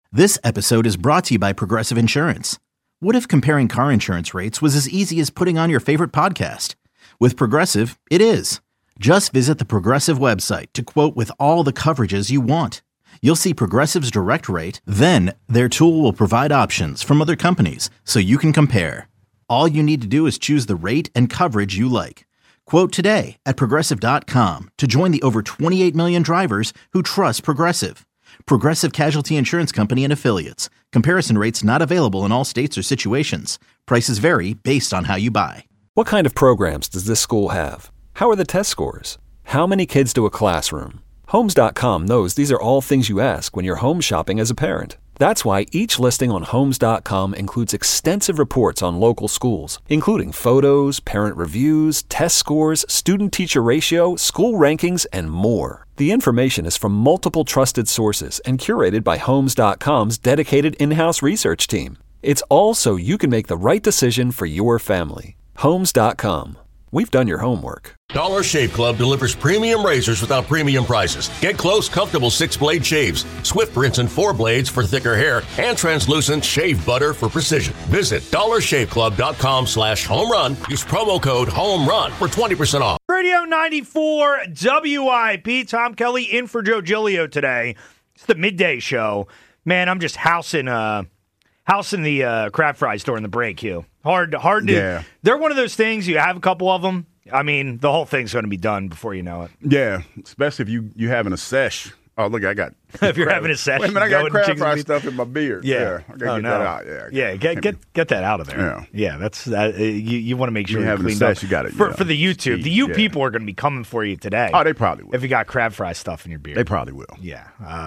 This episode is brought to you by Progressive Insurance. What if comparing car insurance rates was as easy as putting on your favorite podcast? With Progressive, it is. Just visit the Progressive website to quote with all the coverages you want. You'll see Progressive's direct rate, then their tool will provide options from other companies so you can compare. All you need to do is choose the rate and coverage you like. Quote today at Progressive.com to join the over 28 million drivers who trust Progressive. Progressive Casualty Insurance Company and Affiliates. Comparison rates not available in all states or situations. Prices vary based on how you buy. What kind of programs does this school have? How are the test scores? How many kids do a classroom? Homes.com knows these are all things you ask when you're home shopping as a parent. That's why each listing on Homes.com includes extensive reports on local schools, including photos, parent reviews, test scores, student-teacher ratio, school rankings, and more. The information is from multiple trusted sources and curated by Homes.com's dedicated in-house research team. It's all so you can make the right decision for your family. Homes.com. We've done your homework. Dollar Shave Club delivers premium razors without premium prices. Get close, comfortable 6-blade shaves, swift rinse and 4 blades for thicker hair, and translucent shave butter for precision. Visit dollarshaveclub.com/home-run. Use promo code HOME-RUN for 20% off. Radio 94 WIP. Tom Kelly in for Joe Giglio today. It's the midday show. Man, I'm just housing the crab fries during the break, Hugh. Hard to. Yeah. They're one of those things, you have a couple of them. I mean, the whole thing's going to be done before you know it. Yeah, especially if you having a sesh. Oh, look, I got. If you're having a sesh. Wait a minute, I got crab fry stuff in my beard. Yeah. I got to get that out. Yeah, get that out of there. Yeah, that's you want to make sure you're having a sesh, you got it. For the YouTube. The people are going to be coming for you today. Oh, they probably will. If you got crab fry stuff in your beard. They probably will. Yeah.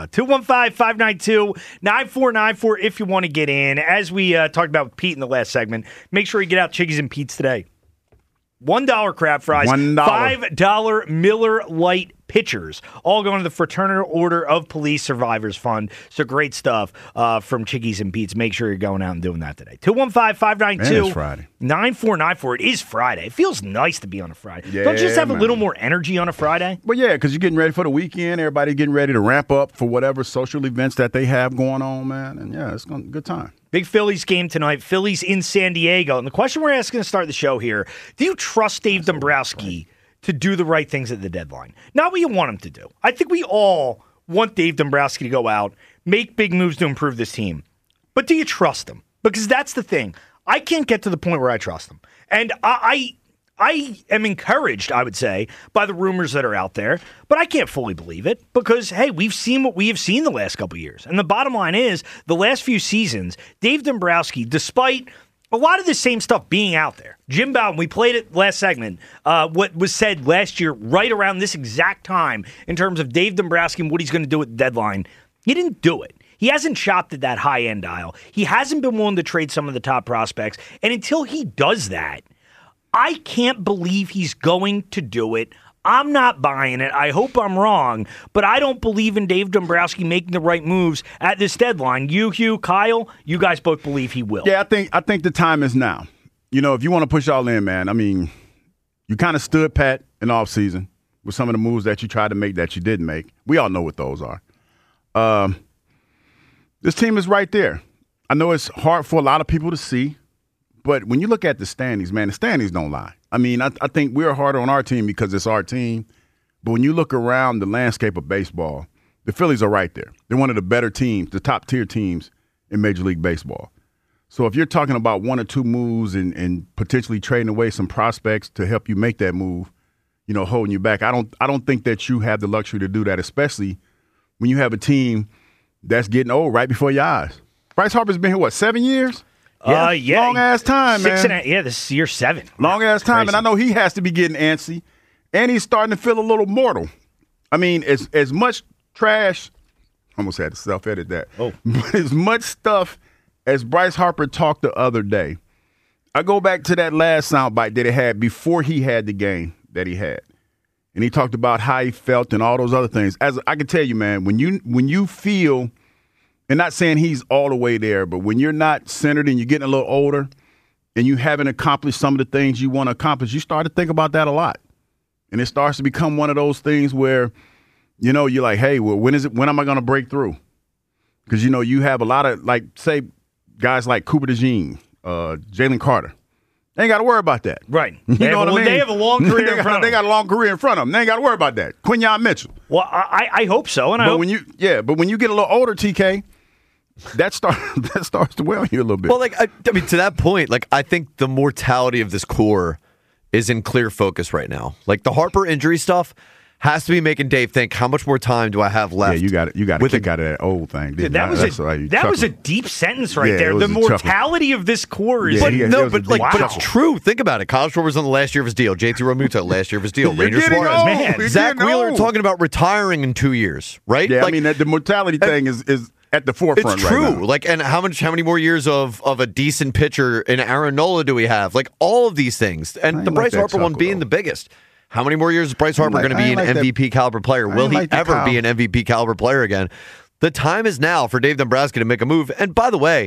215-592-9494 if you want to get in. As we talked about with Pete in the last segment, make sure you get out Chickies and Pete's today. $1 crab fries, $1. $5 Miller Lite pitchers, all going to the Fraternal Order of Police Survivors Fund. So great stuff from Chickies and Pete's. Make sure you're going out and doing that today. 215-592-9494. It is Friday. It feels nice to be on a Friday. Yeah, don't you just have a little more energy on a Friday? Well, yeah, because you're getting ready for the weekend. Everybody getting ready to ramp up for whatever social events that they have going on, man. And, yeah, it's going to be a good time. Big Phillies game tonight. Phillies in San Diego. And the question we're asking to start the show here, do you trust Dave Dombrowski to do the right things at the deadline? Not what you want him to do. I think we all want Dave Dombrowski to go out, make big moves to improve this team. But do you trust him? Because that's the thing. I can't get to the point where I trust him. And I am encouraged, I would say, by the rumors that are out there, but I can't fully believe it because, hey, we've seen what we have seen the last couple of years. And the bottom line is, the last few seasons, Dave Dombrowski, despite a lot of the same stuff being out there, Jim Bowden, we played it last segment, what was said last year right around this exact time in terms of Dave Dombrowski and what he's going to do at the deadline, he didn't do it. He hasn't shopped at that high-end dial. He hasn't been willing to trade some of the top prospects. And until he does that, I can't believe he's going to do it. I'm not buying it. I hope I'm wrong, but I don't believe in Dave Dombrowski making the right moves at this deadline. You, Hugh, Kyle, you guys both believe he will. Yeah, I think the time is now. You know, if you want to push all in, man, I mean, you kind of stood pat in the offseason with some of the moves that you tried to make that you didn't make. We all know what those are. This team is right there. I know it's hard for a lot of people to see. But when you look at the standings, man, the standings don't lie. I mean, I think we're harder on our team because it's our team. But when you look around the landscape of baseball, the Phillies are right there. They're one of the better teams, the top-tier teams in Major League Baseball. So if you're talking about one or two moves and potentially trading away some prospects to help you make that move, you know, holding you back, I don't think that you have the luxury to do that, especially when you have a team that's getting old right before your eyes. Bryce Harper's been here, 7 years? Yeah. Long-ass time, man. 6.5, this is year 7. Long-ass time, Crazy. and I know he has to be getting antsy, and he's starting to feel a little mortal. I mean, as much trash – I almost had to self-edit that. But as much stuff as Bryce Harper talked the other day, I go back to that last soundbite that he had before he had the game that he had. And he talked about how he felt and all those other things. As I can tell you, man, when you feel – and not saying he's all the way there, but when you're not centered and you're getting a little older and you haven't accomplished some of the things you want to accomplish, you start to think about that a lot. And it starts to become one of those things where, you know, you're like, hey, well, when am I going to break through? Because, you have a lot of, say, guys like Cooper DeJean, Jalen Carter. They ain't got to worry about that. Right. You know what I mean? They have a long career in front of them. They got a long career in front of them. They ain't got to worry about that. Quinyon Mitchell. Well, I hope so. But when you get a little older, TK, that starts to wear on you a little bit. Well, I mean, to that point, I think the mortality of this core is in clear focus right now. The Harper injury stuff has to be making Dave think, how much more time do I have left? Yeah, you got to kick out of that old thing. Dude, that was a deep sentence right there. The mortality of this core is... But it's true. Think about it. Kyle Schwarber's on the last year of his deal. JT Realmuto, last year of his deal. Ranger Suarez. Man, Zach Wheeler talking about retiring in 2 years, right? Yeah, the mortality thing is at the forefront right now. It's true. And how many more years of a decent pitcher in Aaron Nola do we have? All of these things. And the Bryce Harper one being the biggest. How many more years is Bryce Harper going to be an MVP caliber player? Will he ever be an MVP caliber player again? The time is now for Dave Dombrowski to make a move. And by the way,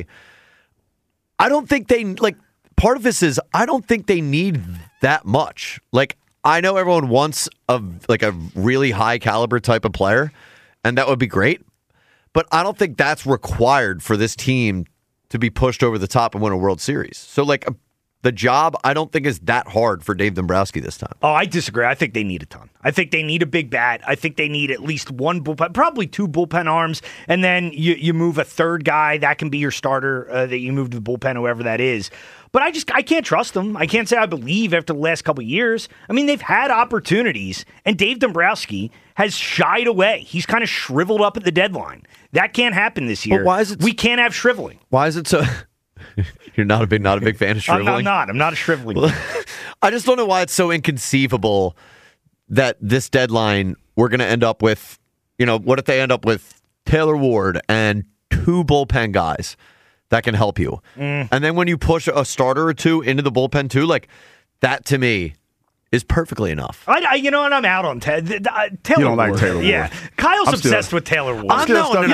I don't think they part of this is I don't think they need that much. I know everyone wants a really high caliber type of player, and that would be great. But I don't think that's required for this team to be pushed over the top and win a World Series. So the job, I don't think, is that hard for Dave Dombrowski this time. Oh, I disagree. I think they need a ton. I think they need a big bat. I think they need at least one bullpen, probably two bullpen arms, and then you move a third guy. That can be your starter that you move to the bullpen, whoever that is. But I can't trust them. I can't say I believe after the last couple of years. I mean, they've had opportunities, and Dave Dombrowski has shied away. He's kind of shriveled up at the deadline. That can't happen this year. But why is it? We can't have shriveling. Why is it so? You're not a big fan of shriveling? I'm not a shriveling. I just don't know why it's so inconceivable that this deadline we're going to end up with, what if they end up with Taylor Ward and two bullpen guys that can help you? And then when you push a starter or two into the bullpen too, that to me is perfectly enough. And I'm out on Taylor You don't Ward. like Taylor Ward. Yeah. Kyle's obsessed with Taylor Ward. I'm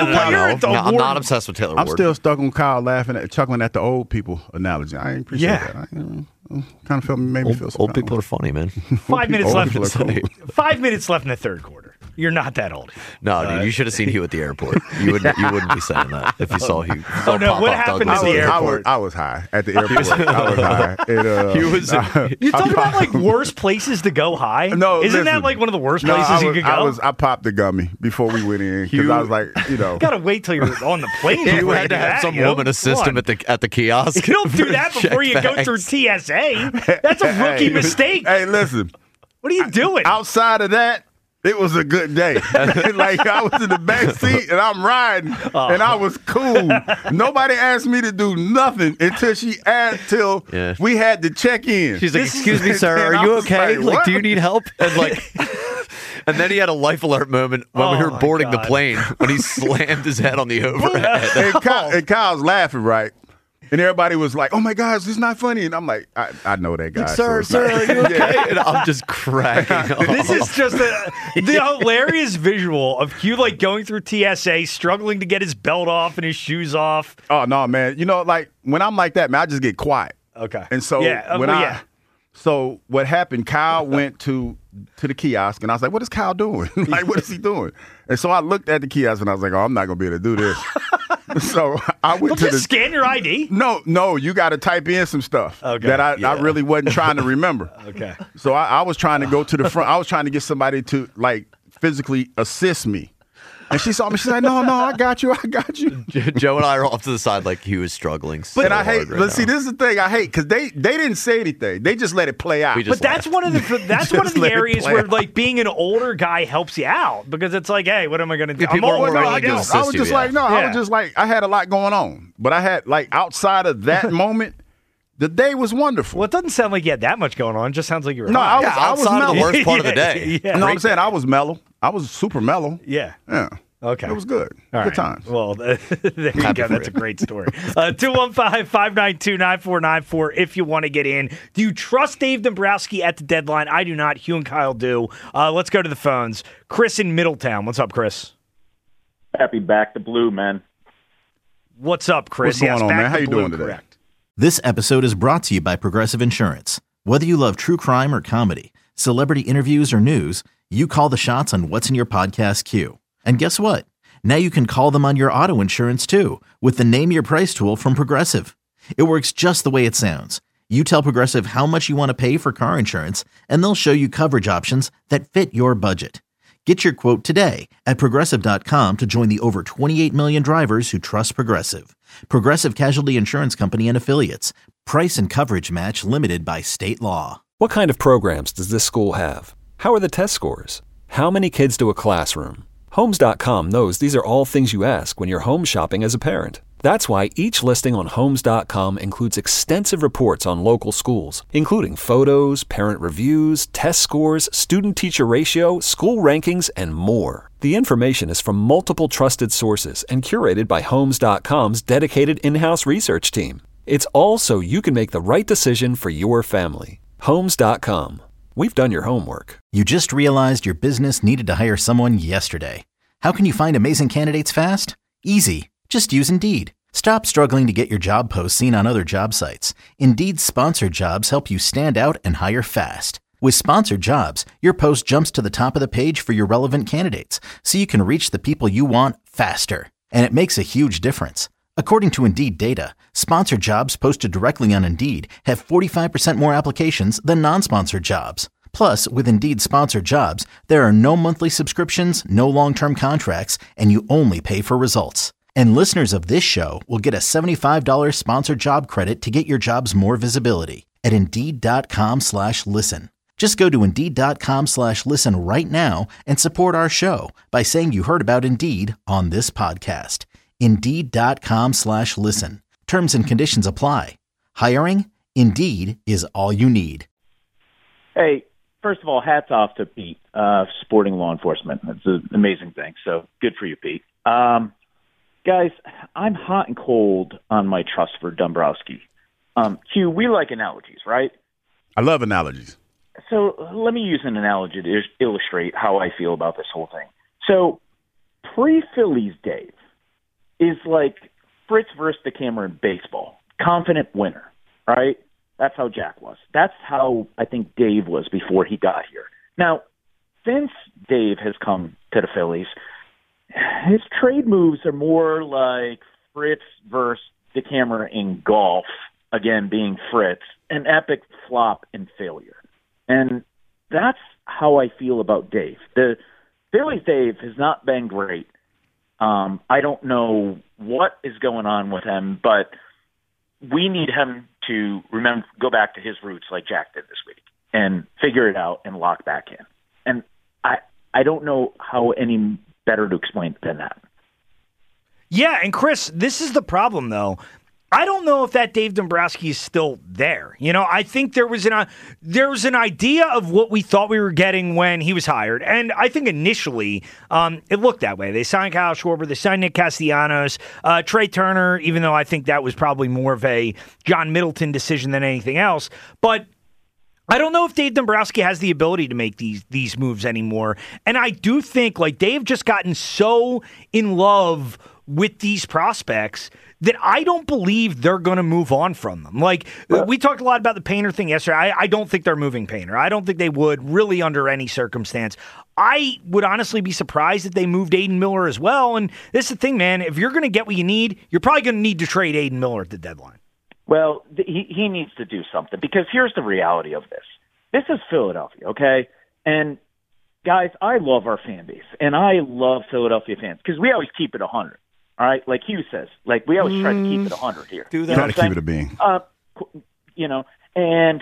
not obsessed with Taylor Ward. I'm still stuck on Kyle chuckling at the old people analogy. I appreciate that. Kind of made me feel so. Old people are funny, man. 5 minutes left. 5 minutes left in the third quarter. You're not that old. No, dude, you should have seen Hugh at the airport. You wouldn't be saying that if you saw Hugh. Oh no, what happened at the airport? I was high at the airport. I was high. You talk about worst places to go high. No, isn't that one of the worst places you could go? I popped the gummy before we went in because I was like, gotta wait till you're on the plane. You had to have some woman assist him at the kiosk. You don't do that before you go through TSA. That's a rookie mistake. Hey, listen. What are you doing? Outside of that, it was a good day. I was in the back seat and I'm riding and I was cool. Nobody asked me to do nothing until we had to check in. She's like, "Excuse me, sir, are you okay? Do you need help?" And and then he had a life alert moment when we were boarding the plane when he slammed his head on the overhead. And Kyle's laughing, right? And everybody was like, "Oh my gosh, this is not funny." And I'm like, "I know that guy." Sir, are you okay? And I'm just cracking up. This is just the hilarious visual of Hugh going through TSA, struggling to get his belt off and his shoes off. Oh no, man! When I'm like that, man, I just get quiet. Okay. And so so what happened? Kyle went to the kiosk, and I was like, "What is Kyle doing? What is he doing?" And so I looked at the kiosk, and I was like, "Oh, I'm not gonna be able to do this." So I went to scan your ID. No, you got to type in some stuff that I really wasn't trying to remember. Okay. So I was trying to go to the front. I was trying to get somebody to physically assist me. And she saw me. She's like, "No, I got you. Joe and I are off to the side he was struggling. But I hate. This is the thing I hate because they didn't say anything. They just let it play out. But that's one of the areas where being an older guy helps you out because it's like, hey, what am I going to do? I was just like, I had a lot going on, but I had outside of that moment. The day was wonderful. Well, it doesn't sound like you had that much going on. It just sounds like you were I was mellow. The worst part of the day. You know what I'm saying? I was mellow. I was super mellow. Yeah. Yeah. Okay. It was good. Good times. Well, there you go. That's a great story. 215-592-9494 if you want to get in. Do you trust Dave Dombrowski at the deadline? I do not. Hugh and Kyle do. Let's go to the phones. Chris in Middletown. What's up, Chris? Happy back to blue, man. What's up, Chris? What's going on, man? How you doing today? Correct. This episode is brought to you by Progressive Insurance. Whether you love true crime or comedy, celebrity interviews or news, you call the shots on what's in your podcast queue. And guess what? Now you can call them on your auto insurance too with the Name Your Price tool from Progressive. It works just the way it sounds. You tell Progressive how much you want to pay for car insurance, and they'll show you coverage options that fit your budget. Get your quote today at Progressive.com to join the over 28 million drivers who trust Progressive. Progressive Casualty Insurance Company and Affiliates. Price and coverage match limited by state law. What kind of programs does this school have? How are the test scores? How many kids do a classroom? Homes.com knows these are all things you ask when you're home shopping as a parent. That's why each listing on Homes.com includes extensive reports on local schools, including photos, parent reviews, test scores, student-teacher ratio, school rankings, and more. The information is from multiple trusted sources and curated by Homes.com's dedicated in-house research team. It's all so you can make the right decision for your family. Homes.com. We've done your homework. You just realized your business needed to hire someone yesterday. How can you find amazing candidates fast? Easy. Just use Indeed. Stop struggling to get your job posts seen on other job sites. Indeed's sponsored jobs help you stand out and hire fast. With sponsored jobs, your post jumps to the top of the page for your relevant candidates, so you can reach the people you want faster. And it makes a huge difference. According to Indeed data, sponsored jobs posted directly on Indeed have 45% more applications than non-sponsored jobs. Plus, with Indeed sponsored jobs, there are no monthly subscriptions, no long-term contracts, and you only pay for results. And listeners of this show will get a $75 sponsored job credit to get your jobs more visibility at Indeed.com/listen. Just go to Indeed.com/listen right now and support our show by saying you heard about Indeed on this podcast. Indeed.com/listen. Terms and conditions apply. Hiring? Indeed is all you need. Hey, first of all, hats off to Pete, supporting law enforcement. It's an amazing thing. So good for you, Pete. Guys, I'm hot and cold on my trust for Dombrowski. Q, we like analogies, right? I love analogies. So let me use an analogy to illustrate how I feel about this whole thing. So pre-Phillies Dave is like Fritz versus the camera in baseball. Confident winner, right? That's how Jack was. That's how I think Dave was before he got here. Now, since Dave has come to the Phillies, his trade moves are more like Fritz versus the camera in golf, again being Fritz, an epic flop and failure. And that's how I feel about Dave. The Phillies Dave has not been great. I don't know what is going on with him, but we need him to go back to his roots like Jack did this week and figure it out and lock back in. And I don't know how any better to explain than that. Yeah, and Chris, this is the problem, though. I don't know if that Dave Dombrowski is still there. You know, I think there was an idea of what we thought we were getting when he was hired, and I think initially it looked that way. They signed Kyle Schwarber, they signed Nick Castellanos, Trey Turner, even though I think that was probably more of a John Middleton decision than anything else. But I don't know if Dave Dombrowski has the ability to make these moves anymore. And I do think, like, Dave just gotten so in love with these prospects that I don't believe they're going to move on from them. Like, we talked a lot about the Painter thing yesterday. I don't think they're moving Painter. I don't think they would, really, under any circumstance. I would honestly be surprised if they moved Aiden Miller as well. And this is the thing, man. If you're going to get what you need, you're probably going to need to trade Aiden Miller at the deadline. Well, he needs to do something, because here's the reality of this. This is Philadelphia, okay? And, guys, I love our fan base, and I love Philadelphia fans, because we always keep it 100, all right? Like Hugh says. Like, we always try to keep it 100 here. Do that. Try to keep it a being. You know, and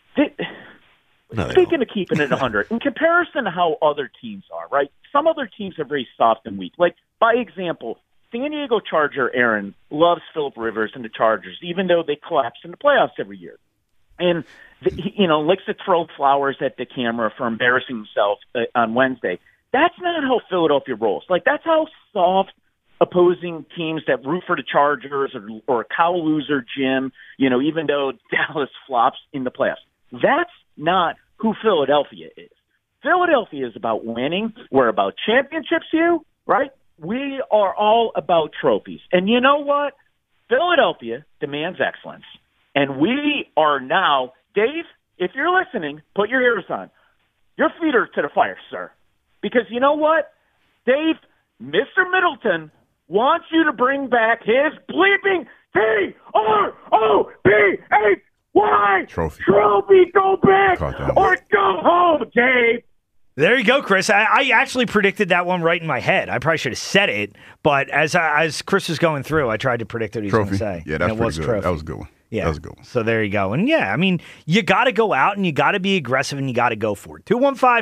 speaking of keeping it 100, in comparison to how other teams are, right? Some other teams are very soft and weak. Like, by example, San Diego Charger Aaron loves Phillip Rivers and the Chargers, even though they collapse in the playoffs every year. And, likes to throw flowers at the camera for embarrassing himself on Wednesday. That's not how Philadelphia rolls. Like, that's how soft opposing teams that root for the Chargers or a cow loser Jim, even though Dallas flops in the playoffs. That's not who Philadelphia is. Philadelphia is about winning. We're about championships, right? We are all about trophies. And you know what? Philadelphia demands excellence. And we are now, Dave, if you're listening, put your ears on. Your feet are to the fire, sir. Because you know what? Dave, Mr. Middleton wants you to bring back his bleeping TROPHY Trophy. Go back or go home, Dave. There you go, Chris. I actually predicted that one right in my head. I probably should have said it, but as Chris was going through, I tried to predict what he was going to say. Yeah, that's pretty good. Trophy. That was a good one. Yeah. That was a good one. So there you go. And yeah, I mean, you got to go out and you got to be aggressive and you got to go for it.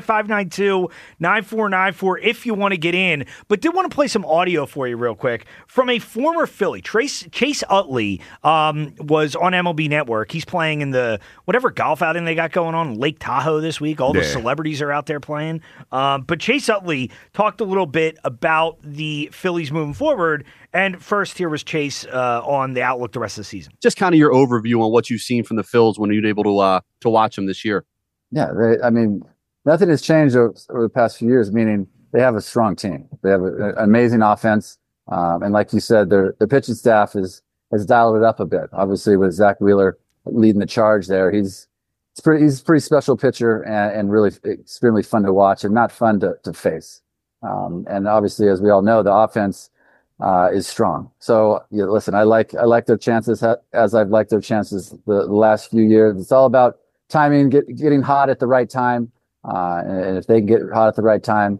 215-592-9494 if you want to get in. But did want to play some audio for you real quick from a former Philly. Chase Utley was on MLB Network. He's playing in the whatever golf outing they got going on in Lake Tahoe this week. All the celebrities are out there playing. But Chase Utley talked a little bit about the Phillies moving forward. And first, here was Chase on the outlook the rest of the season. Just kind of your overview on what you've seen from the Phils when you've been able to watch them this year. Yeah, nothing has changed over the past few years, meaning they have a strong team. They have an amazing offense. And like you said, their pitching staff has dialed it up a bit. Obviously, with Zach Wheeler leading the charge there, he's a pretty special pitcher and really extremely fun to watch and not fun to face. And obviously, as we all know, the offense is strong. So listen, I like their chances as I've liked their chances the last few years. It's all about timing, getting hot at the right time. And if they can get hot at the right time,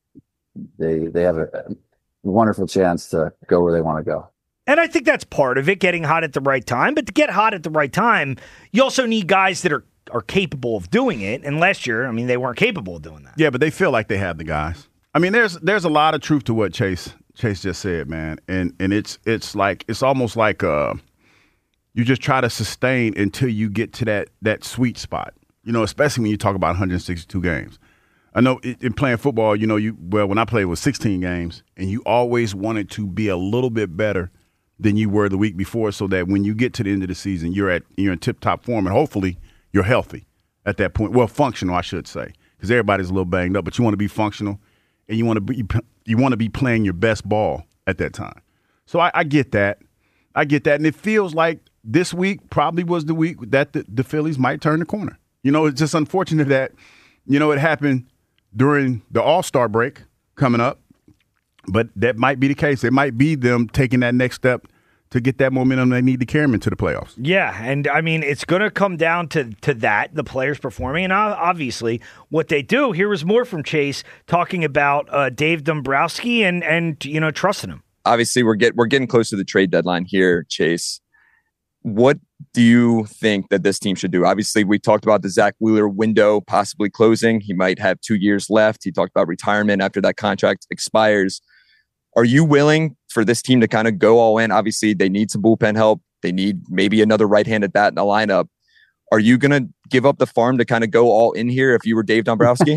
they have a wonderful chance to go where they want to go. And I think that's part of it, getting hot at the right time. But to get hot at the right time, you also need guys that are capable of doing it. And last year, I mean, they weren't capable of doing that. Yeah, but they feel like they have the guys. I mean, there's a lot of truth to what Chase just said, man. And it's almost like you just try to sustain until you get to that sweet spot. Especially when you talk about 162 games. I know in playing football, when I played it was 16 games, and you always wanted to be a little bit better than you were the week before, so that when you get to the end of the season, you're in tip-top form, and hopefully you're healthy at that point. Well, functional, I should say, because everybody's a little banged up, but you want to be functional, and you want to be playing your best ball at that time. So I get that. And it feels like this week probably was the week that the Phillies might turn the corner. It's just unfortunate that, it happened during the All-Star break coming up, but that might be the case. It might be them taking that next step to get that momentum they need to carry them into the playoffs. Yeah, and I mean, it's going to come down to that, the players performing, and obviously what they do. Here was more from Chase talking about Dave Dombrowski and trusting him. Obviously, we're getting close to the trade deadline here, Chase. What do you think that this team should do? Obviously, we talked about the Zach Wheeler window possibly closing. He might have 2 years left. He talked about retirement after that contract expires. Are you willing for this team to kind of go all in? Obviously, they need some bullpen help. They need maybe another right-handed bat in the lineup. Are you going to give up the farm to kind of go all in here if you were Dave Dombrowski?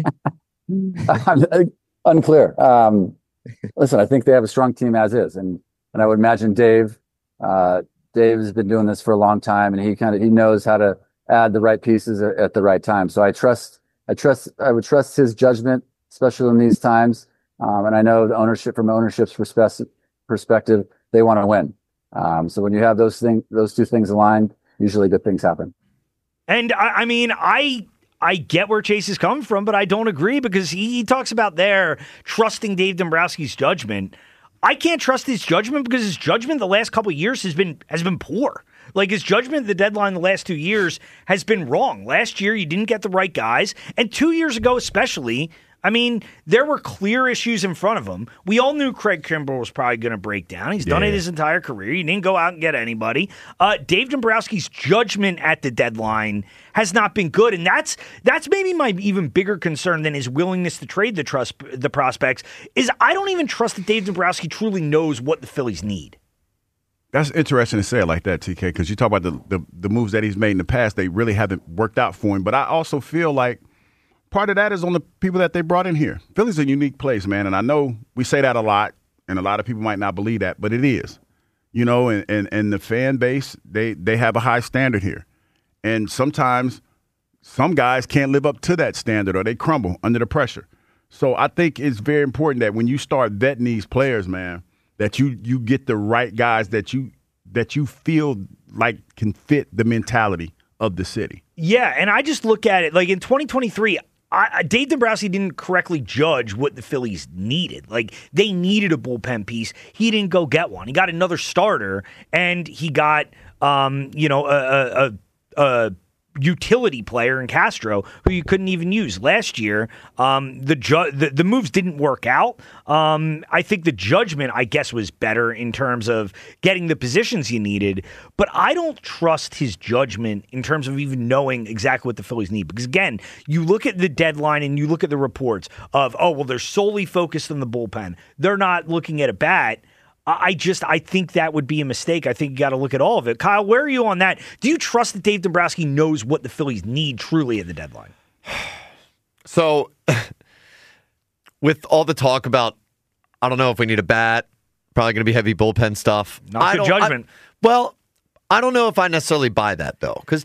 Unclear. Listen, I think they have a strong team as is. And I would imagine Dave has been doing this for a long time, and he knows how to add the right pieces at the right time. So I would trust his judgment, especially in these times. And I know from ownership's perspective, they want to win. So when you have those two things aligned, usually good things happen. And I mean, I get where Chase is coming from, but I don't agree because he talks about there trusting Dave Dombrowski's judgment. I can't trust his judgment because his judgment the last couple of years has been poor. Like his judgment at the deadline the last 2 years has been wrong. Last year, you didn't get the right guys. And 2 years ago, especially, I mean, there were clear issues in front of him. We all knew Craig Kimbrell was probably going to break down. He's done it his entire career. He didn't go out and get anybody. Dave Dombrowski's judgment at the deadline has not been good, and that's maybe my even bigger concern than his willingness to trade the prospects, is I don't even trust that Dave Dombrowski truly knows what the Phillies need. That's interesting to say it like that, TK, because you talk about the moves that he's made in the past. They really haven't worked out for him, but I also feel like part of that is on the people that they brought in here. Philly's a unique place, man, and I know we say that a lot, and a lot of people might not believe that, but it is. And the fan base, they have a high standard here. And sometimes some guys can't live up to that standard or they crumble under the pressure. So I think it's very important that when you start vetting these players, man, that you get the right guys that you feel like can fit the mentality of the city. Yeah, and I just look at it like in 2023, Dave Dombrowski didn't correctly judge what the Phillies needed. Like, they needed a bullpen piece. He didn't go get one. He got another starter, and he got, a utility player in Castro who you couldn't even use. Last year, the moves didn't work out. I think the judgment, I guess, was better in terms of getting the positions you needed, but I don't trust his judgment in terms of even knowing exactly what the Phillies need. Because again, you look at the deadline and you look at the reports of, they're solely focused on the bullpen. They're not looking at a bat. I think that would be a mistake. I think you got to look at all of it. Kyle, where are you on that? Do you trust that Dave Dombrowski knows what the Phillies need truly at the deadline? So, with all the talk about, I don't know if we need a bat, probably going to be heavy bullpen stuff. Not good judgment. I don't know if I necessarily buy that, though. Because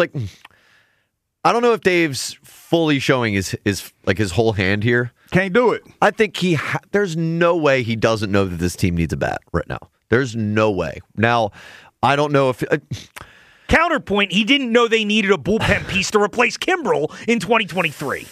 I don't know if Dave's fully showing his whole hand here. Can't do it. I think there's no way he doesn't know that this team needs a bat right now. There's no way. Now, I don't know if... Counterpoint, he didn't know they needed a bullpen piece to replace Kimbrel in 2023.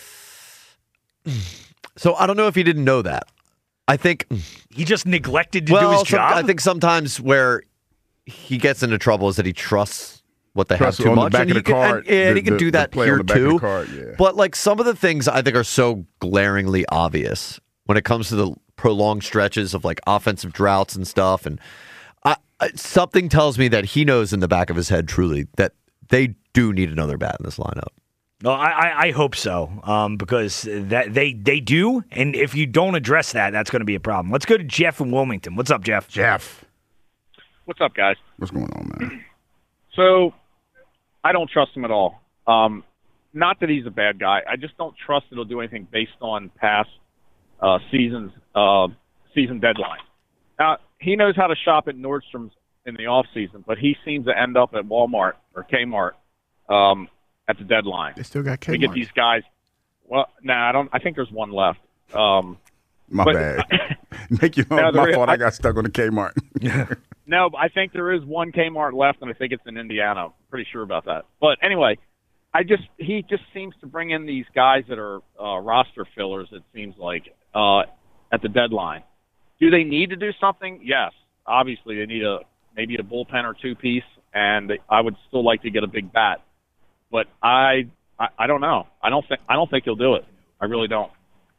So I don't know if he didn't know that. I think... He just neglected to do his job? I think sometimes where he gets into trouble is that he trusts what they have too much. And he can do that here too. Yeah. But some of the things I think are so glaringly obvious when it comes to the prolonged stretches of offensive droughts and stuff. And something tells me that he knows in the back of his head truly that they do need another bat in this lineup. No, I hope so, because that they do. And if you don't address that, that's going to be a problem. Let's go to Jeff in Wilmington. What's up, Jeff? Jeff. What's up, guys? What's going on, man? So, I don't trust him at all. Not that he's a bad guy. I just don't trust that he'll do anything based on past season deadline. Now, he knows how to shop at Nordstrom's in the off season, but he seems to end up at Walmart or Kmart at the deadline. They still got Kmart. To get these guys. Well, I don't. I think there's one left. My bad. My fault. I got stuck on the Kmart. No, I think there is one Kmart left, and I think it's in Indiana. I'm pretty sure about that. But anyway, he just seems to bring in these guys that are roster fillers, it seems like, at the deadline. Do they need to do something? Yes. Obviously, they need maybe a bullpen or two piece, and I would still like to get a big bat. But I don't know. I don't think he'll do it. I really don't.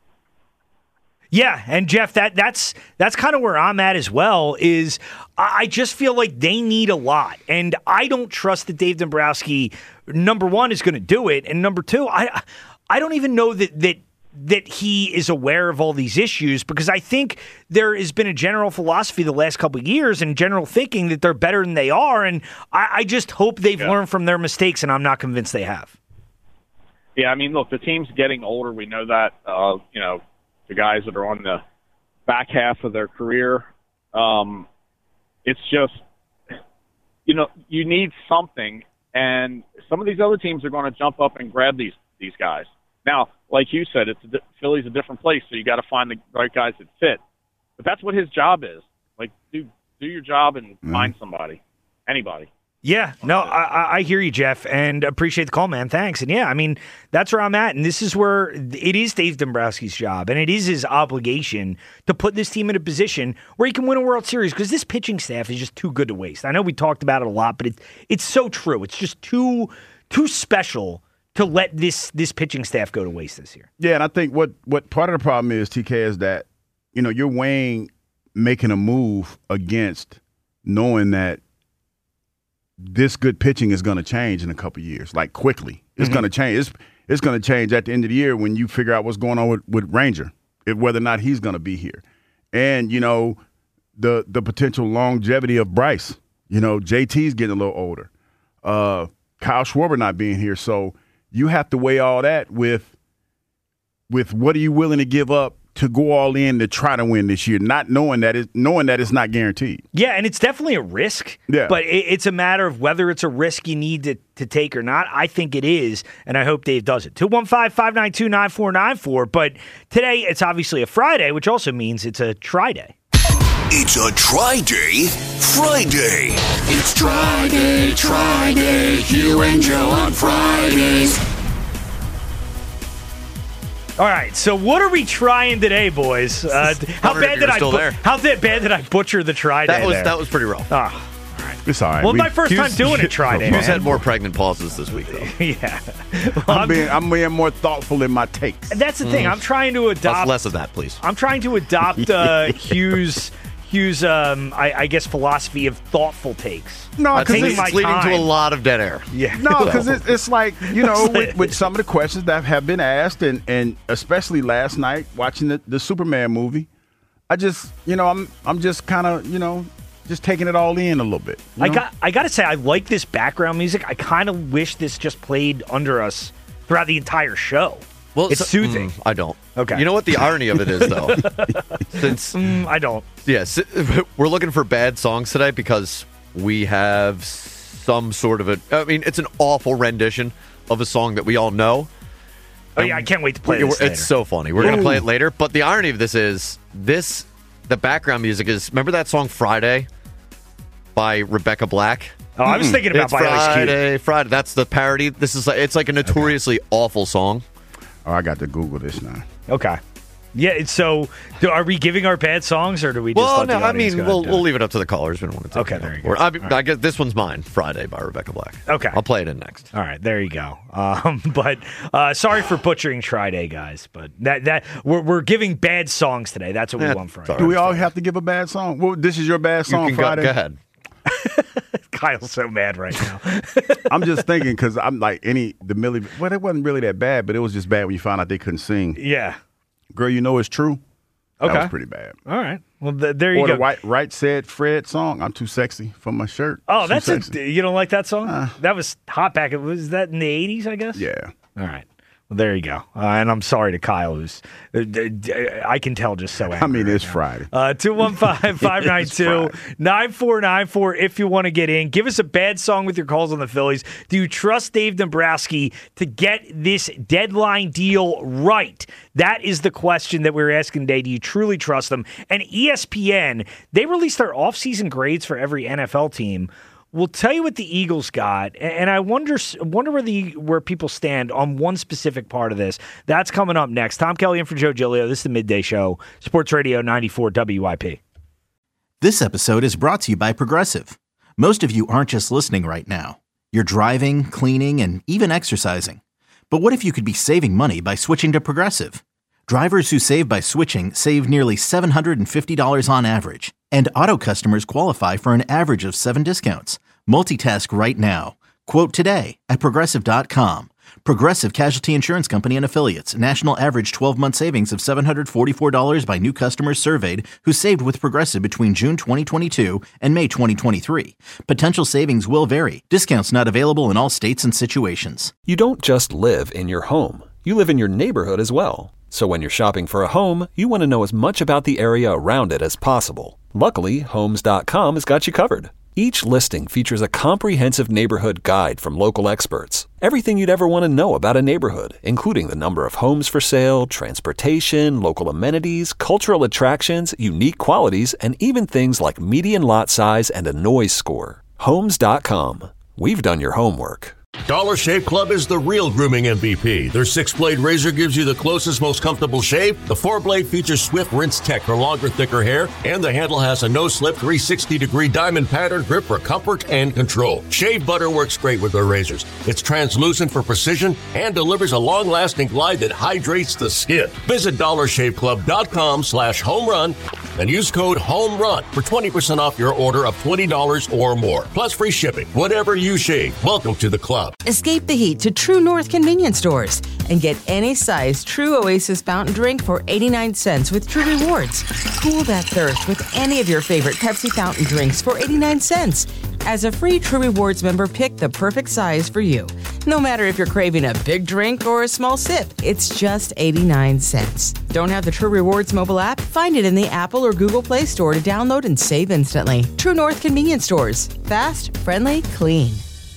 Yeah, and Jeff, that's kind of where I'm at as well, is I just feel like they need a lot. And I don't trust that Dave Dombrowski, number one, is going to do it. And number two, I don't even know that he is aware of all these issues, because I think there has been a general philosophy the last couple of years and general thinking that they're better than they are. And I just hope they've learned from their mistakes, and I'm not convinced they have. Yeah, I mean, look, the team's getting older. We know that, the guys that are on the back half of their career. It's just, you need something, and some of these other teams are going to jump up and grab these guys. Now, like you said, Philly's a different place, so you got to find the right guys that fit. But that's what his job is. Do your job and find somebody, anybody. Yeah, no, I hear you, Jeff, and appreciate the call, man. Thanks. And yeah, I mean, that's where I'm at. And this is where it is Dave Dombrowski's job, and it is his obligation to put this team in a position where he can win a World Series, because this pitching staff is just too good to waste. I know we talked about it a lot, but it's so true. It's just too special to let this pitching staff go to waste this year. Yeah, and I think what part of the problem is, TK, is that, you're weighing making a move against knowing that this good pitching is going to change in a couple of years, quickly. It's going to change. It's going to change at the end of the year when you figure out what's going on with Ranger, whether or not he's going to be here. And, the potential longevity of Bryce. JT's getting a little older. Kyle Schwarber not being here. So you have to weigh all that with what are you willing to give up to go all in to try to win this year, not knowing that it's not guaranteed. Yeah, and it's definitely a risk. Yeah. But it's a matter of whether it's a risk you need to take or not. I think it is, and I hope Dave does it. 215-592-9494. But today, it's obviously a Friday, which also means it's a try-day. It's a Try-Day Friday. It's Try-Day. Hugh and Joe on Fridays. All right, so what are we trying today, boys? How bad did I butcher the try day? That was pretty rough. Oh. It's all right. Well, my first time doing it, try day. Who's had more pregnant pauses this week, though? Yeah. Well, I'm being more thoughtful in my takes. That's the thing. I'm trying to adopt less of that, please. I'm trying to adopt Hugh's I guess philosophy of thoughtful takes. No, because it's leading to a lot of dead air. Yeah. No, because it's like, with some of the questions that have been asked, and especially last night watching the Superman movie, I just, I'm just kind of, just taking it all in a little bit. I got to say, I like this background music. I kind of wish this just played under us throughout the entire show. Well, it's soothing. I don't. Okay. You know what the irony of it is, though? Since I don't. Yes, we're looking for bad songs today because we have some sort of it's an awful rendition of a song that we all know. Oh, yeah, I can't wait to play this later. It's so funny. We're going to play it later. But the irony of this is the background music is, remember that song Friday by Rebecca Black? Oh, I was thinking about Friday. That's the parody. This is it's like a notoriously awful song. Oh, I got to Google this now. Okay. Yeah, so are we giving our bad songs, or do we just we'll leave it up to the callers. We don't want to take Okay, there you go. I guess this one's mine, Friday by Rebecca Black. Okay. I'll play it in next. All right, there you go. But sorry for butchering Friday, guys, but that we're giving bad songs today. That's what we want Friday. Do we all have to give a bad song? Well, this is your bad song, Friday? Go ahead. Kyle's so mad right now. I'm just thinking because I'm like the Millie. Well, it wasn't really that bad, but it was just bad when you found out they couldn't sing. Yeah. Girl, you know it's true. Okay. That was pretty bad. All right. Well, there you go. Or the Right Said Fred song, I'm too sexy for my shirt. Oh, you don't like that song? That was hot back. Was that in the 80s, I guess? Yeah. All right. Well, there you go. And I'm sorry to Kyle, who's, I can tell, just so angry. I mean, it's Friday. 215-592-9494 if you want to get in. Give us a bad song with your calls on the Phillies. Do you trust Dave Dombrowski to get this deadline deal right? That is the question that we're asking today. Do you truly trust them? And ESPN, they released their offseason grades for every NFL team. We'll tell you what the Eagles got, and I wonder where people stand on one specific part of this. That's coming up next. Tom Kelly in for Joe Giglio. This is the Midday Show, Sports Radio 94 WIP. This episode is brought to you by Progressive. Most of you aren't just listening right now. You're driving, cleaning, and even exercising. But what if you could be saving money by switching to Progressive? Drivers who save by switching save nearly $750 on average. And auto customers qualify for an average of 7 discounts. Multitask right now. Quote today at Progressive.com. Progressive Casualty Insurance Company and Affiliates. National average 12-month savings of $744 by new customers surveyed who saved with Progressive between June 2022 and May 2023. Potential savings will vary. Discounts not available in all states and situations. You don't just live in your home. You live in your neighborhood as well. So when you're shopping for a home, you want to know as much about the area around it as possible. Luckily, Homes.com has got you covered. Each listing features a comprehensive neighborhood guide from local experts. Everything you'd ever want to know about a neighborhood, including the number of homes for sale, transportation, local amenities, cultural attractions, unique qualities, and even things like median lot size and a noise score. Homes.com. We've done your homework. Dollar Shave Club is the real grooming MVP. Their 6-blade razor gives you the closest, most comfortable shave. The 4-blade features Swift Rinse Tech for longer, thicker hair. And the handle has a no-slip 360-degree diamond pattern grip for comfort and control. Shave Butter works great with their razors. It's translucent for precision and delivers a long-lasting glide that hydrates the skin. Visit DollarShaveClub.com/homerun and use code HOMERUN for 20% off your order of $20 or more. Plus free shipping. Whatever you shave, welcome to the club. Escape the heat to True North convenience stores and get any size True Oasis fountain drink for 89 cents with True Rewards. Cool that thirst with any of your favorite Pepsi fountain drinks for 89 cents. As a free True Rewards member, pick the perfect size for you. No matter if you're craving a big drink or a small sip, it's just 89 cents. Don't have the True Rewards mobile app? Find it in the Apple or Google Play Store to download and save instantly. True North convenience stores. Fast, friendly, clean.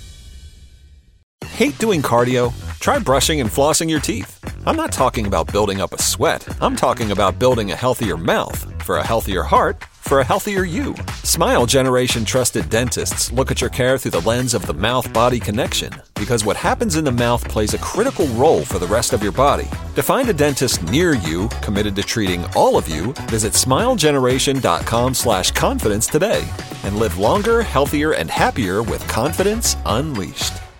Hate doing cardio? Try brushing and flossing your teeth. I'm not talking about building up a sweat. I'm talking about building a healthier mouth. For a healthier heart, for a healthier you. Smile Generation trusted dentists look at your care through the lens of the mouth-body connection, because what happens in the mouth plays a critical role for the rest of your body. To find a dentist near you committed to treating all of you, visit smilegeneration.com/confidence today and live longer, healthier, and happier with confidence unleashed.